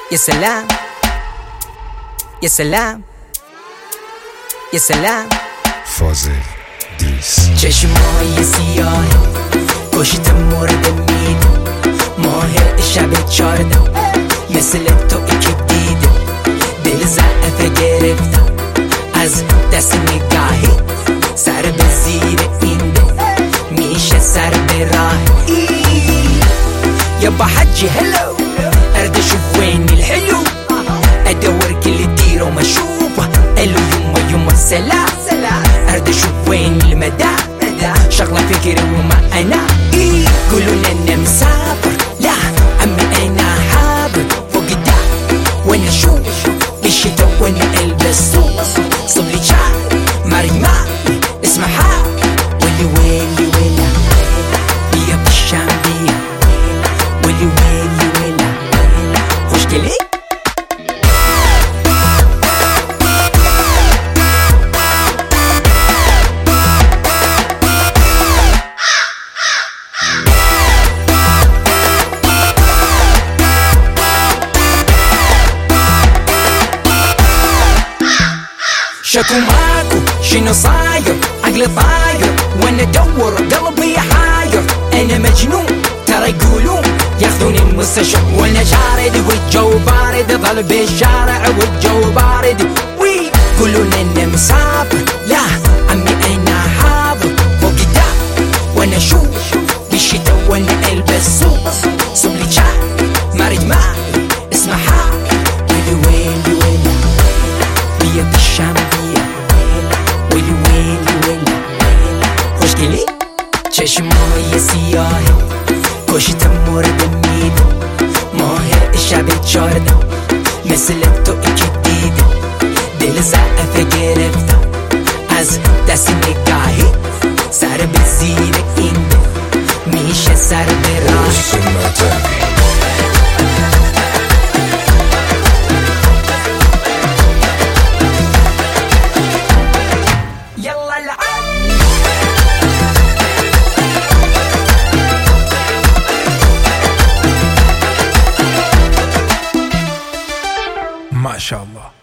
يا سلام يا سلام يا سلام. فاضل دیس. چشمای سیاه کشت مورد میده، ماه شب 14 مثل تو که دیده، دل ضعف گرفتم از دست نگاهی، سر به زیر این ده میشه سر به راه. يابا حجي هلو ارد اشوف وين الحلو، ادور كل ديره وما اشوفه، الو يما سلام ارد اشوف وين المدى، شغله فكري وما انا يقولون انا مسافر، لا عمي انا حاضر فوق الدار، وانا اشوف بالشتا وانا البس صب لي شعر مريمة اسمها ولي ويلي ويلا بيا بالشام بيا ولي ويلي ويلا خوشگلی. شكو ماكو شنو صاير، عقلي طاير وانا ادور قلبي حاير، انا مجنون ترى يقولون ياخذوني المستشفى وانا شارد، والجو بارد ظل بالشارع والجو بارد، ويقولون انا مسافر، لا عمي انا حاضر فوق الدار، وانا اشوف بالشتا وانا البس صب لي شعر مارد ماي اسمها ويلي ويلي ويلا بيا بالشام بيا ويلي ويلي ويلا خوشگلی. چشمای سیاه کشت مورد میده، ماه شب 14 مثل تو که دیده، دل ضعف گرفتم از دست نگاهی، سر به زیر این ده میشه سر به راه. ما شاء الله.